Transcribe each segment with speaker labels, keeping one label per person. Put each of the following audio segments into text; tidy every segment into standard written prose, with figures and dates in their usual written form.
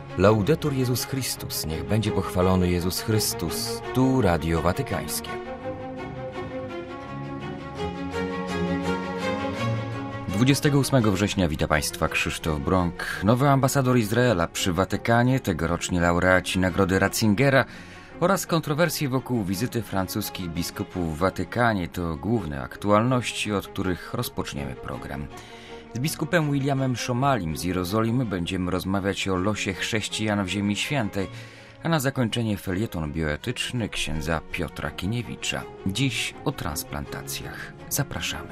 Speaker 1: Laudetur Jezus Chrystus, niech będzie pochwalony Jezus Chrystus. Tu Radio Watykańskie. 28 września wita Państwa Krzysztof Brąk. Nowy ambasador Izraela przy Watykanie, tegoroczni laureaci Nagrody Ratzingera oraz kontrowersje wokół wizyty francuskich biskupów w Watykanie to główne aktualności, od których rozpoczniemy program. Z biskupem Williamem Szomalim z Jerozolimy będziemy rozmawiać o losie chrześcijan w Ziemi Świętej, a na zakończenie felieton bioetyczny księdza Piotra Kiniewicza. Dziś o transplantacjach. Zapraszamy.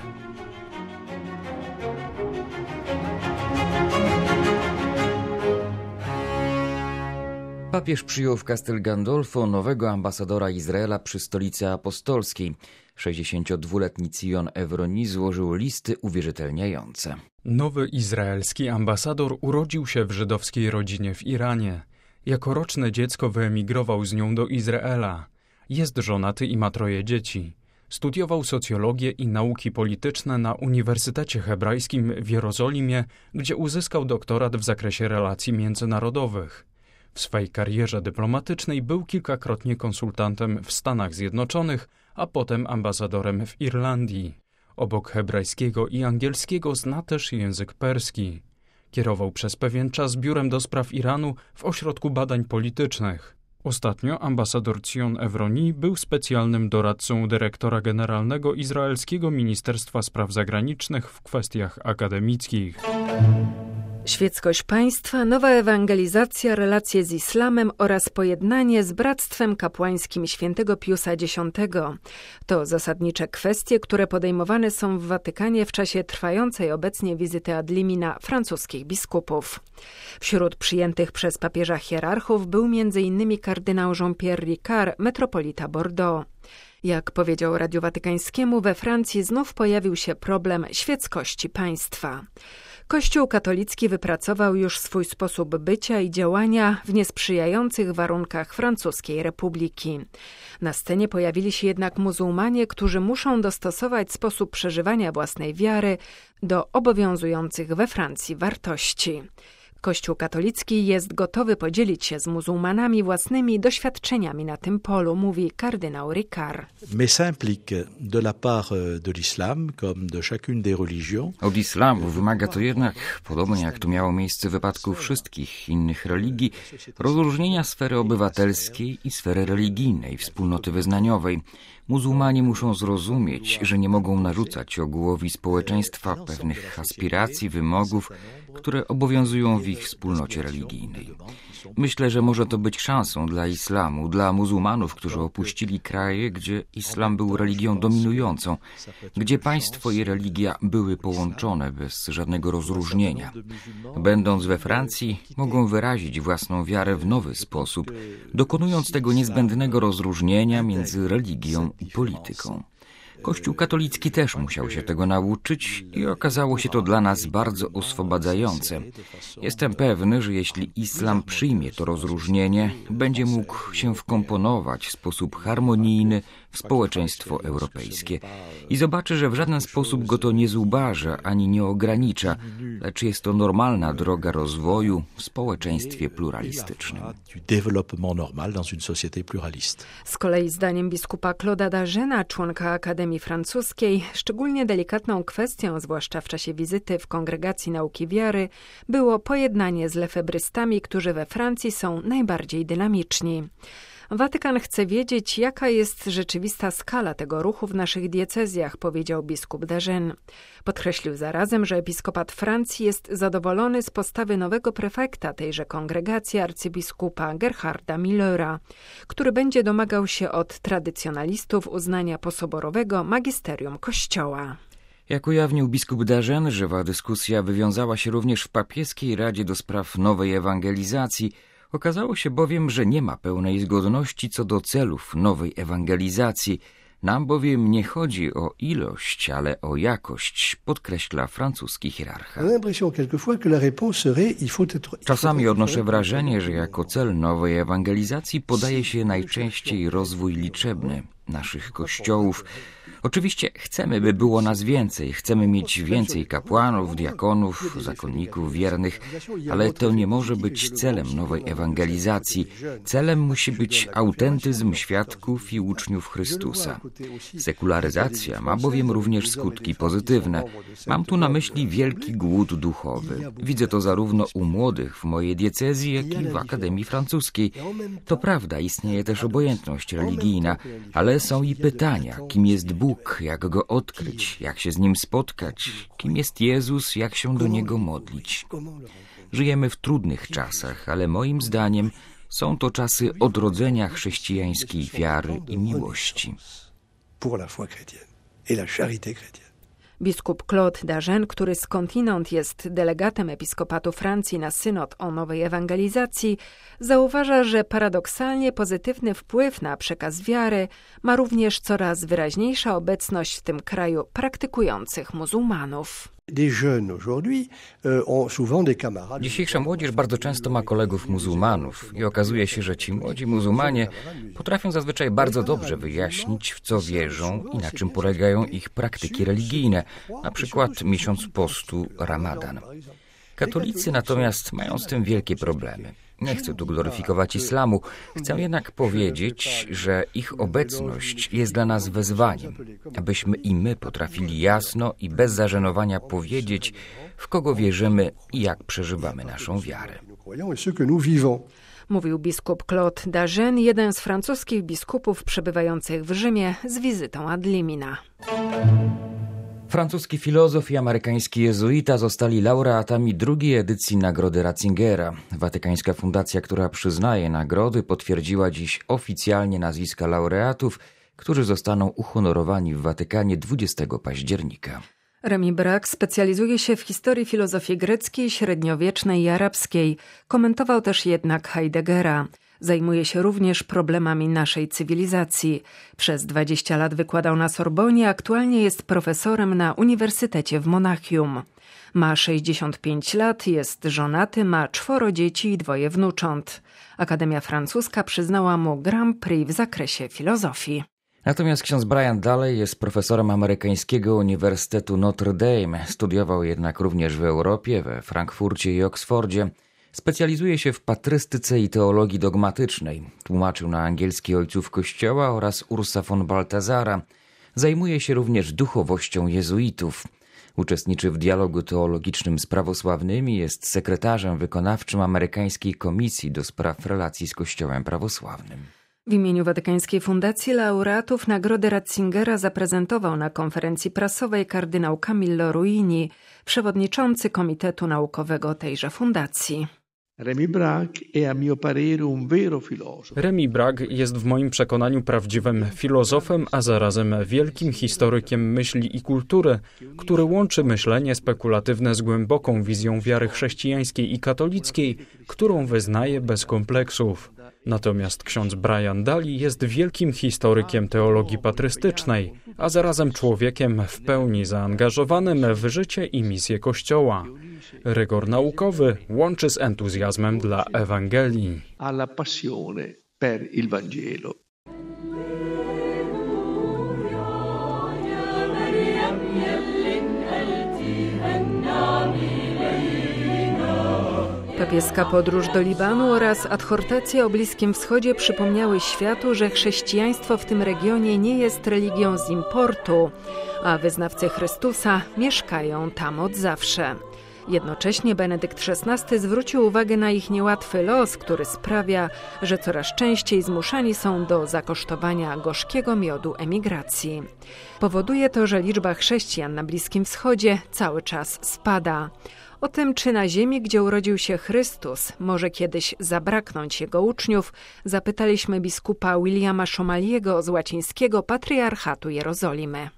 Speaker 1: Papież przyjął w Castel Gandolfo nowego ambasadora Izraela przy Stolicy Apostolskiej. 62-letni Zion Evroni złożył listy uwierzytelniające.
Speaker 2: Nowy izraelski ambasador urodził się w żydowskiej rodzinie w Iranie. Jako roczne dziecko wyemigrował z nią do Izraela. Jest żonaty i ma 3 dzieci. Studiował socjologię i nauki polityczne na Uniwersytecie Hebrajskim w Jerozolimie, gdzie uzyskał doktorat w zakresie relacji międzynarodowych. W swej karierze dyplomatycznej był kilkakrotnie konsultantem w Stanach Zjednoczonych, a potem ambasadorem w Irlandii. Obok hebrajskiego i angielskiego zna też język perski. Kierował przez pewien czas biurem do spraw Iranu w Ośrodku Badań Politycznych. Ostatnio ambasador Zion Evroni był specjalnym doradcą dyrektora generalnego Izraelskiego Ministerstwa Spraw Zagranicznych w kwestiach akademickich.
Speaker 3: Świeckość państwa, nowa ewangelizacja, relacje z islamem oraz pojednanie z Bractwem Kapłańskim Świętego Piusa X. To zasadnicze kwestie, które podejmowane są w Watykanie w czasie trwającej obecnie wizyty ad limina francuskich biskupów. Wśród przyjętych przez papieża hierarchów był m.in. kardynał Jean-Pierre Ricard, metropolita Bordeaux. Jak powiedział Radiu Watykańskiemu, we Francji znów pojawił się problem świeckości państwa. Kościół katolicki wypracował już swój sposób bycia i działania w niesprzyjających warunkach francuskiej republiki. Na scenie pojawili się jednak muzułmanie, którzy muszą dostosować sposób przeżywania własnej wiary do obowiązujących we Francji wartości. Kościół katolicki jest gotowy podzielić się z muzułmanami własnymi doświadczeniami na tym polu, mówi kardynał Ricard.
Speaker 1: Od islamu wymaga to jednak, podobnie jak to miało miejsce w wypadku wszystkich innych religii, rozróżnienia sfery obywatelskiej i sfery religijnej, wspólnoty wyznaniowej. Muzułmanie muszą zrozumieć, że nie mogą narzucać ogółowi społeczeństwa pewnych aspiracji, wymogów, które obowiązują w ich wspólnocie religijnej. Myślę, że może to być szansą dla islamu, dla muzułmanów, którzy opuścili kraje, gdzie islam był religią dominującą, gdzie państwo i religia były połączone bez żadnego rozróżnienia. Będąc we Francji, mogą wyrazić własną wiarę w nowy sposób, dokonując tego niezbędnego rozróżnienia między religią i polityką. Kościół katolicki też musiał się tego nauczyć i okazało się to dla nas bardzo oswobadzające. Jestem pewny, że jeśli islam przyjmie to rozróżnienie, będzie mógł się wkomponować w sposób harmonijny w społeczeństwo europejskie i zobaczy, że w żaden sposób go to nie zubaża ani nie ogranicza, lecz jest to normalna droga rozwoju w społeczeństwie pluralistycznym.
Speaker 3: Z kolei zdaniem biskupa Claude'a Dagena, członka Akademii Francuskiej, szczególnie delikatną kwestią, zwłaszcza w czasie wizyty w Kongregacji Nauki Wiary, było pojednanie z lefebrystami, którzy we Francji są najbardziej dynamiczni. Watykan chce wiedzieć, jaka jest rzeczywista skala tego ruchu w naszych diecezjach, powiedział biskup Dagen. Podkreślił zarazem, że episkopat Francji jest zadowolony z postawy nowego prefekta tejże kongregacji, arcybiskupa Gerharda Millera, który będzie domagał się od tradycjonalistów uznania posoborowego magisterium Kościoła.
Speaker 1: Jak ujawnił biskup Dagen, żywa dyskusja wywiązała się również w papieskiej Radzie do spraw nowej ewangelizacji. Okazało się bowiem, że nie ma pełnej zgodności co do celów nowej ewangelizacji. Nam bowiem nie chodzi o ilość, ale o jakość, podkreśla francuski hierarcha. Czasami odnoszę wrażenie, że jako cel nowej ewangelizacji podaje się najczęściej rozwój liczebny naszych kościołów, Oczywiście chcemy, by było nas więcej, chcemy mieć więcej kapłanów, diakonów, zakonników wiernych, ale to nie może być celem nowej ewangelizacji. Celem musi być autentyzm świadków i uczniów Chrystusa. Sekularyzacja ma bowiem również skutki pozytywne. Mam tu na myśli wielki głód duchowy. Widzę to zarówno u młodych w mojej diecezji, jak i w Akademii Francuskiej. To prawda, istnieje też obojętność religijna, ale są i pytania, kim jest Bóg, jak Go odkryć, jak się z Nim spotkać, kim jest Jezus, jak się do Niego modlić. Żyjemy w trudnych czasach, ale moim zdaniem są to czasy odrodzenia chrześcijańskiej wiary i miłości.
Speaker 3: Biskup Claude Dagen, który skądinąd jest delegatem episkopatu Francji na synod o nowej ewangelizacji, zauważa, że paradoksalnie pozytywny wpływ na przekaz wiary ma również coraz wyraźniejsza obecność w tym kraju praktykujących muzułmanów.
Speaker 1: Dzisiejsza młodzież bardzo często ma kolegów muzułmanów i okazuje się, że ci młodzi muzułmanie potrafią zazwyczaj bardzo dobrze wyjaśnić, w co wierzą i na czym polegają ich praktyki religijne, na przykład miesiąc postu Ramadan. Katolicy natomiast mają z tym wielkie problemy. Nie chcę tu gloryfikować islamu, chcę jednak powiedzieć, że ich obecność jest dla nas wezwaniem, abyśmy i my potrafili jasno i bez zażenowania powiedzieć, w kogo wierzymy i jak przeżywamy naszą wiarę.
Speaker 3: Mówił biskup Claude Dagen, jeden z francuskich biskupów przebywających w Rzymie z wizytą ad limina.
Speaker 1: Francuski filozof i amerykański jezuita zostali laureatami drugiej edycji Nagrody Ratzingera. Watykańska fundacja, która przyznaje nagrody, potwierdziła dziś oficjalnie nazwiska laureatów, którzy zostaną uhonorowani w Watykanie 20 października.
Speaker 3: Remi Braque specjalizuje się w historii filozofii greckiej, średniowiecznej i arabskiej. Komentował też jednak Heideggera. Zajmuje się również problemami naszej cywilizacji. Przez 20 lat wykładał na Sorbonie, aktualnie jest profesorem na Uniwersytecie w Monachium. Ma 65 lat, jest żonaty, ma 4 dzieci i 2 wnucząt. Akademia Francuska przyznała mu Grand Prix w zakresie filozofii.
Speaker 1: Natomiast ksiądz Brian Daley jest profesorem amerykańskiego Uniwersytetu Notre Dame. Studiował jednak również w Europie, we Frankfurcie i Oksfordzie. Specjalizuje się w patrystyce i teologii dogmatycznej. Tłumaczył na angielski ojców Kościoła oraz Ursa von Balthasara. Zajmuje się również duchowością jezuitów. Uczestniczy w dialogu teologicznym z prawosławnymi, jest sekretarzem wykonawczym amerykańskiej Komisji do spraw relacji z Kościołem prawosławnym.
Speaker 3: W imieniu Watykańskiej Fundacji laureatów Nagrody Ratzingera zaprezentował na konferencji prasowej kardynał Camillo Ruini, przewodniczący Komitetu Naukowego tejże fundacji.
Speaker 2: Remi Braque jest w moim przekonaniu prawdziwym filozofem, a zarazem wielkim historykiem myśli i kultury, który łączy myślenie spekulatywne z głęboką wizją wiary chrześcijańskiej i katolickiej, którą wyznaje bez kompleksów. Natomiast ksiądz Brian Daley jest wielkim historykiem teologii patrystycznej, a zarazem człowiekiem w pełni zaangażowanym w życie i misję Kościoła. Rygor naukowy łączy z entuzjazmem dla Ewangelii.
Speaker 3: Papieska podróż do Libanu oraz adhortacje o Bliskim Wschodzie przypomniały światu, że chrześcijaństwo w tym regionie nie jest religią z importu, a wyznawcy Chrystusa mieszkają tam od zawsze. Jednocześnie Benedykt XVI zwrócił uwagę na ich niełatwy los, który sprawia, że coraz częściej zmuszani są do zakosztowania gorzkiego miodu emigracji. Powoduje to, że liczba chrześcijan na Bliskim Wschodzie cały czas spada. O tym, czy na ziemi, gdzie urodził się Chrystus, może kiedyś zabraknąć jego uczniów, zapytaliśmy biskupa Williama Szomaliego z łacińskiego Patriarchatu Jerozolimy.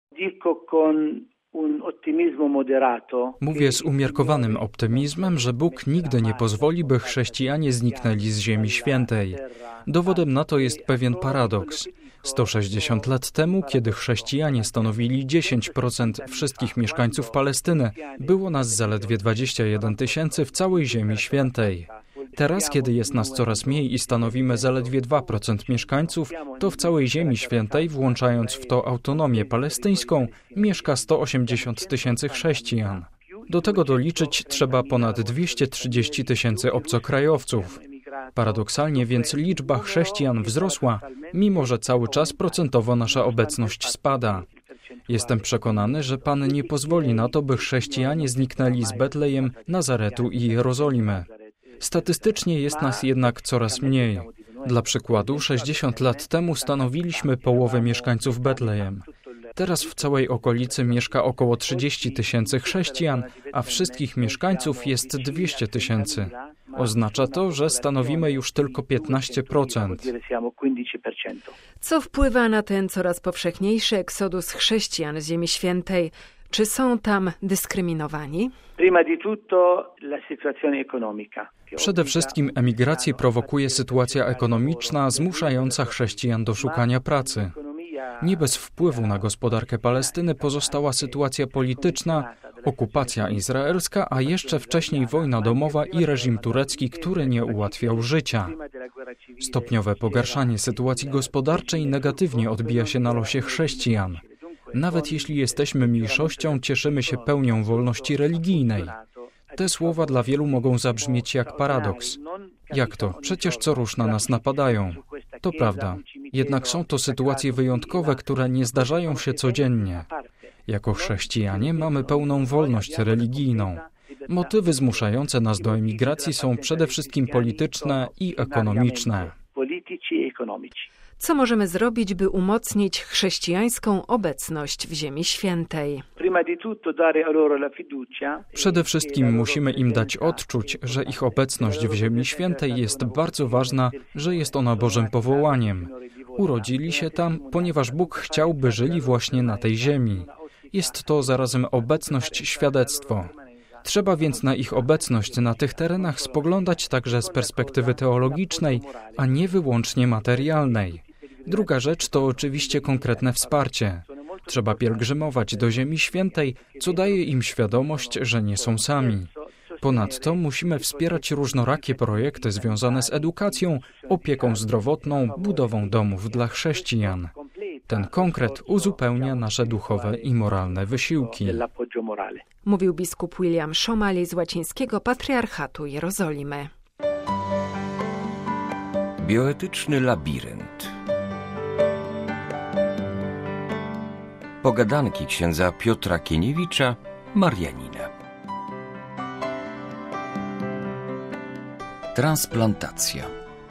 Speaker 2: Mówię z umiarkowanym optymizmem, że Bóg nigdy nie pozwoli, by chrześcijanie zniknęli z Ziemi Świętej. Dowodem na to jest pewien paradoks. 160 lat temu, kiedy chrześcijanie stanowili 10% wszystkich mieszkańców Palestyny, było nas zaledwie 21 000 w całej Ziemi Świętej. Teraz, kiedy jest nas coraz mniej i stanowimy zaledwie 2% mieszkańców, to w całej Ziemi Świętej, włączając w to autonomię palestyńską, mieszka 180 000 chrześcijan. Do tego doliczyć trzeba ponad 230 000 obcokrajowców. Paradoksalnie więc liczba chrześcijan wzrosła, mimo że cały czas procentowo nasza obecność spada. Jestem przekonany, że Pan nie pozwoli na to, by chrześcijanie zniknęli z Betlejem, Nazaretu i Jerozolimy. Statystycznie jest nas jednak coraz mniej. Dla przykładu, 60 lat temu stanowiliśmy połowę mieszkańców Betlejem. Teraz w całej okolicy mieszka około 30 000 chrześcijan, a wszystkich mieszkańców jest 200 000. Oznacza to, że stanowimy już tylko 15%.
Speaker 3: Co wpływa na ten coraz powszechniejszy eksodus chrześcijan z Ziemi Świętej? Czy są tam dyskryminowani?
Speaker 2: Przede wszystkim emigrację prowokuje sytuacja ekonomiczna zmuszająca chrześcijan do szukania pracy. Nie bez wpływu na gospodarkę Palestyny pozostała sytuacja polityczna, okupacja izraelska, a jeszcze wcześniej wojna domowa i reżim turecki, który nie ułatwiał życia. Stopniowe pogarszanie sytuacji gospodarczej negatywnie odbija się na losie chrześcijan. Nawet jeśli jesteśmy mniejszością, cieszymy się pełnią wolności religijnej. Te słowa dla wielu mogą zabrzmieć jak paradoks. Jak to? Przecież co rusz na nas napadają. To prawda. Jednak są to sytuacje wyjątkowe, które nie zdarzają się codziennie. Jako chrześcijanie mamy pełną wolność religijną. Motywy zmuszające nas do emigracji są przede wszystkim polityczne i ekonomiczne.
Speaker 3: Co możemy zrobić, by umocnić chrześcijańską obecność w Ziemi Świętej?
Speaker 2: Przede wszystkim musimy im dać odczuć, że ich obecność w Ziemi Świętej jest bardzo ważna, że jest ona Bożym powołaniem. Urodzili się tam, ponieważ Bóg chciał, by żyli właśnie na tej ziemi. Jest to zarazem obecność, świadectwo. Trzeba więc na ich obecność na tych terenach spoglądać także z perspektywy teologicznej, a nie wyłącznie materialnej. Druga rzecz to oczywiście konkretne wsparcie. Trzeba pielgrzymować do Ziemi Świętej, co daje im świadomość, że nie są sami. Ponadto musimy wspierać różnorakie projekty związane z edukacją, opieką zdrowotną, budową domów dla chrześcijan. Ten konkret uzupełnia nasze duchowe i moralne wysiłki.
Speaker 3: Mówił biskup William Szomali z Łacińskiego Patriarchatu Jerozolimy.
Speaker 1: Bioetyczny labirynt. Pogadanki księdza Piotra Kieniewicza, Marianina. Transplantacja.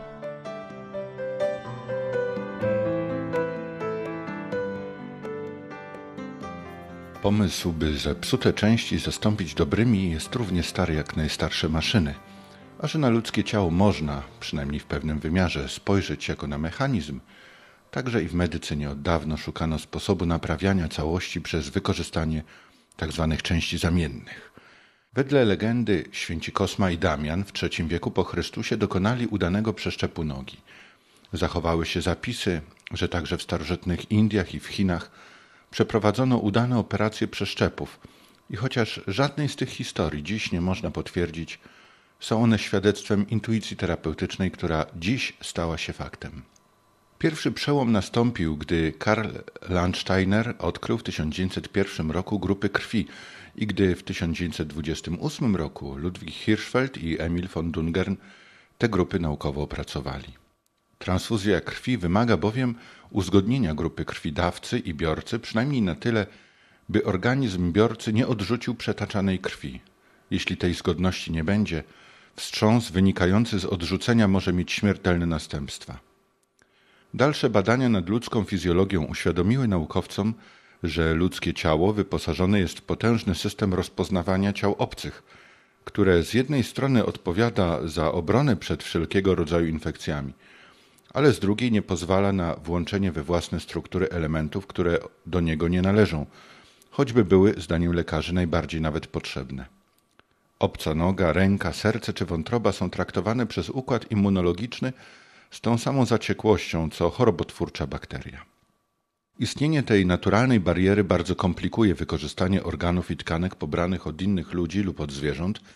Speaker 4: Pomysł, by zepsute części zastąpić dobrymi, jest równie stary jak najstarsze maszyny. A że na ludzkie ciało można, przynajmniej w pewnym wymiarze, spojrzeć jako na mechanizm, także i w medycynie od dawno szukano sposobu naprawiania całości przez wykorzystanie tzw. części zamiennych. Wedle legendy święci Kosma i Damian w III wieku po Chrystusie dokonali udanego przeszczepu nogi. Zachowały się zapisy, że także w starożytnych Indiach i w Chinach przeprowadzono udane operacje przeszczepów i chociaż żadnej z tych historii dziś nie można potwierdzić, są one świadectwem intuicji terapeutycznej, która dziś stała się faktem. Pierwszy przełom nastąpił, gdy Karl Landsteiner odkrył w 1901 roku grupy krwi i gdy w 1928 roku Ludwig Hirschfeld i Emil von Dungern te grupy naukowo opracowali. Transfuzja krwi wymaga bowiem uzgodnienia grupy krwi dawcy i biorcy przynajmniej na tyle, by organizm biorcy nie odrzucił przetaczanej krwi. Jeśli tej zgodności nie będzie, wstrząs wynikający z odrzucenia może mieć śmiertelne następstwa. Dalsze badania nad ludzką fizjologią uświadomiły naukowcom, że ludzkie ciało wyposażone jest w potężny system rozpoznawania ciał obcych, które z jednej strony odpowiada za obronę przed wszelkiego rodzaju infekcjami, ale z drugiej nie pozwala na włączenie we własne struktury elementów, które do niego nie należą, choćby były, zdaniem lekarzy, najbardziej nawet potrzebne. Obca noga, ręka, serce czy wątroba są traktowane przez układ immunologiczny z tą samą zaciekłością, co chorobotwórcza bakteria. Istnienie tej naturalnej bariery bardzo komplikuje wykorzystanie organów i tkanek pobranych od innych ludzi lub od zwierząt,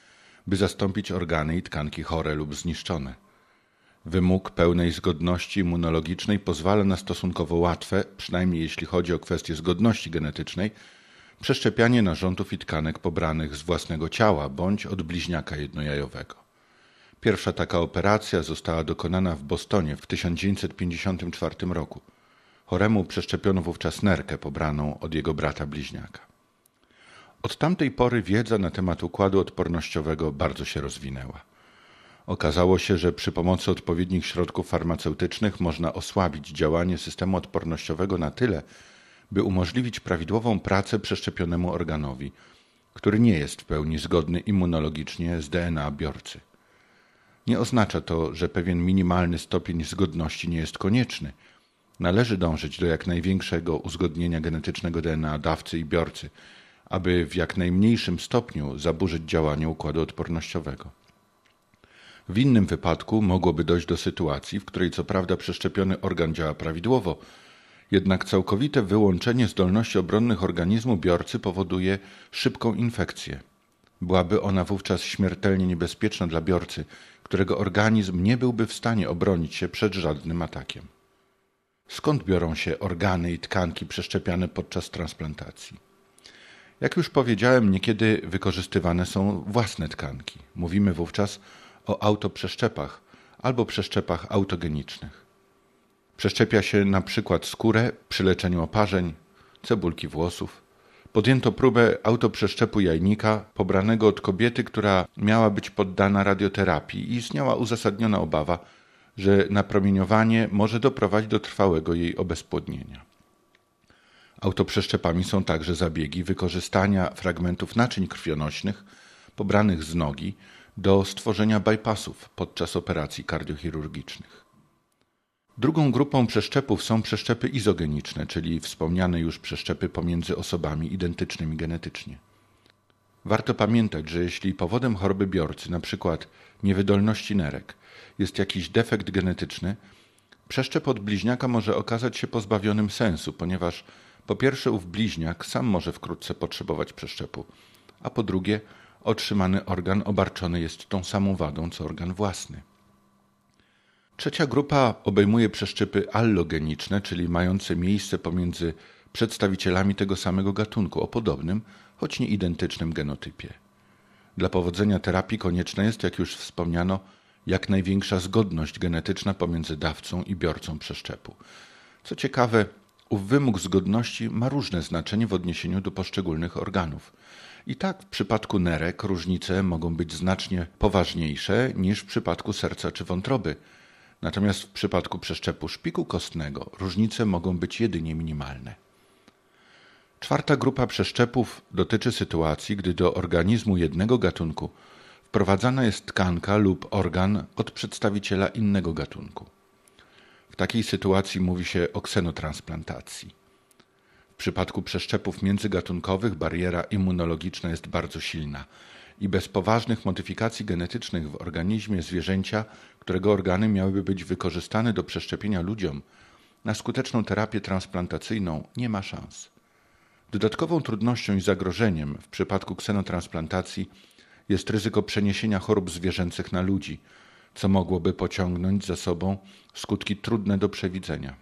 Speaker 4: by zastąpić organy i tkanki chore lub zniszczone. Wymóg pełnej zgodności immunologicznej pozwala na stosunkowo łatwe, przynajmniej jeśli chodzi o kwestię zgodności genetycznej, przeszczepianie narządów i tkanek pobranych z własnego ciała bądź od bliźniaka jednojajowego. Pierwsza taka operacja została dokonana w Bostonie w 1954 roku. Choremu przeszczepiono wówczas nerkę pobraną od jego brata bliźniaka. Od tamtej pory wiedza na temat układu odpornościowego bardzo się rozwinęła. Okazało się, że przy pomocy odpowiednich środków farmaceutycznych można osłabić działanie systemu odpornościowego na tyle, by umożliwić prawidłową pracę przeszczepionemu organowi, który nie jest w pełni zgodny immunologicznie z DNA biorcy. Nie oznacza to, że pewien minimalny stopień zgodności nie jest konieczny. Należy dążyć do jak największego uzgodnienia genetycznego DNA dawcy i biorcy, aby w jak najmniejszym stopniu zaburzyć działanie układu odpornościowego. W innym wypadku mogłoby dojść do sytuacji, w której co prawda przeszczepiony organ działa prawidłowo, jednak całkowite wyłączenie zdolności obronnych organizmu biorcy powoduje szybką infekcję. Byłaby ona wówczas śmiertelnie niebezpieczna dla biorcy, którego organizm nie byłby w stanie obronić się przed żadnym atakiem. Skąd biorą się organy i tkanki przeszczepiane podczas transplantacji? Jak już powiedziałem, niekiedy wykorzystywane są własne tkanki. Mówimy wówczas o autoprzeszczepach albo przeszczepach autogenicznych. Przeszczepia się na przykład skórę przy leczeniu oparzeń, cebulki włosów. Podjęto próbę autoprzeszczepu jajnika pobranego od kobiety, która miała być poddana radioterapii i istniała uzasadniona obawa, że napromieniowanie może doprowadzić do trwałego jej obezpłodnienia. Autoprzeszczepami są także zabiegi wykorzystania fragmentów naczyń krwionośnych pobranych z nogi do stworzenia bypassów podczas operacji kardiochirurgicznych. Drugą grupą przeszczepów są przeszczepy izogeniczne, czyli wspomniane już przeszczepy pomiędzy osobami identycznymi genetycznie. Warto pamiętać, że jeśli powodem choroby biorcy, np. niewydolności nerek, jest jakiś defekt genetyczny, przeszczep od bliźniaka może okazać się pozbawionym sensu, ponieważ po pierwsze ów bliźniak sam może wkrótce potrzebować przeszczepu, a po drugie otrzymany organ obarczony jest tą samą wadą co organ własny. Trzecia grupa obejmuje przeszczepy allogeniczne, czyli mające miejsce pomiędzy przedstawicielami tego samego gatunku o podobnym, choć nie identycznym genotypie. Dla powodzenia terapii konieczna jest, jak już wspomniano, jak największa zgodność genetyczna pomiędzy dawcą i biorcą przeszczepu. Co ciekawe, ów wymóg zgodności ma różne znaczenie w odniesieniu do poszczególnych organów. I tak w przypadku nerek różnice mogą być znacznie poważniejsze niż w przypadku serca czy wątroby. Natomiast w przypadku przeszczepu szpiku kostnego różnice mogą być jedynie minimalne. Czwarta grupa przeszczepów dotyczy sytuacji, gdy do organizmu jednego gatunku wprowadzana jest tkanka lub organ od przedstawiciela innego gatunku. W takiej sytuacji mówi się o ksenotransplantacji. W przypadku przeszczepów międzygatunkowych bariera immunologiczna jest bardzo silna i bez poważnych modyfikacji genetycznych w organizmie zwierzęcia, którego organy miałyby być wykorzystane do przeszczepienia ludziom, na skuteczną terapię transplantacyjną nie ma szans. Dodatkową trudnością i zagrożeniem w przypadku ksenotransplantacji jest ryzyko przeniesienia chorób zwierzęcych na ludzi, co mogłoby pociągnąć za sobą skutki trudne do przewidzenia.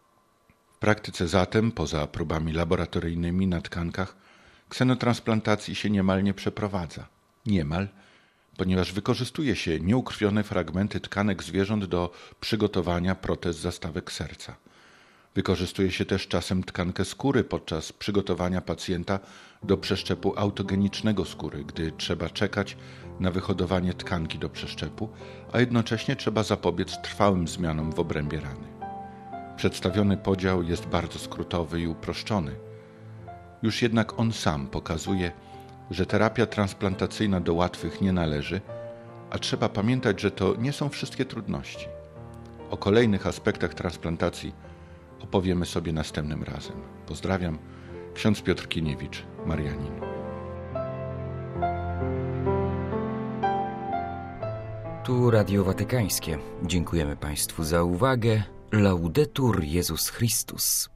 Speaker 4: W praktyce zatem, poza próbami laboratoryjnymi na tkankach, ksenotransplantacji się niemal nie przeprowadza. Niemal, ponieważ wykorzystuje się nieukrwione fragmenty tkanek zwierząt do przygotowania protez zastawek serca. Wykorzystuje się też czasem tkankę skóry podczas przygotowania pacjenta do przeszczepu autogenicznego skóry, gdy trzeba czekać na wyhodowanie tkanki do przeszczepu, a jednocześnie trzeba zapobiec trwałym zmianom w obrębie rany. Przedstawiony podział jest bardzo skrótowy i uproszczony. Już jednak on sam pokazuje, że terapia transplantacyjna do łatwych nie należy, a trzeba pamiętać, że to nie są wszystkie trudności. O kolejnych aspektach transplantacji opowiemy sobie następnym razem. Pozdrawiam, ksiądz Piotr Kiniewicz, Marianin.
Speaker 1: Tu Radio Watykańskie. Dziękujemy Państwu za uwagę. Laudetur Jezus Chrystus.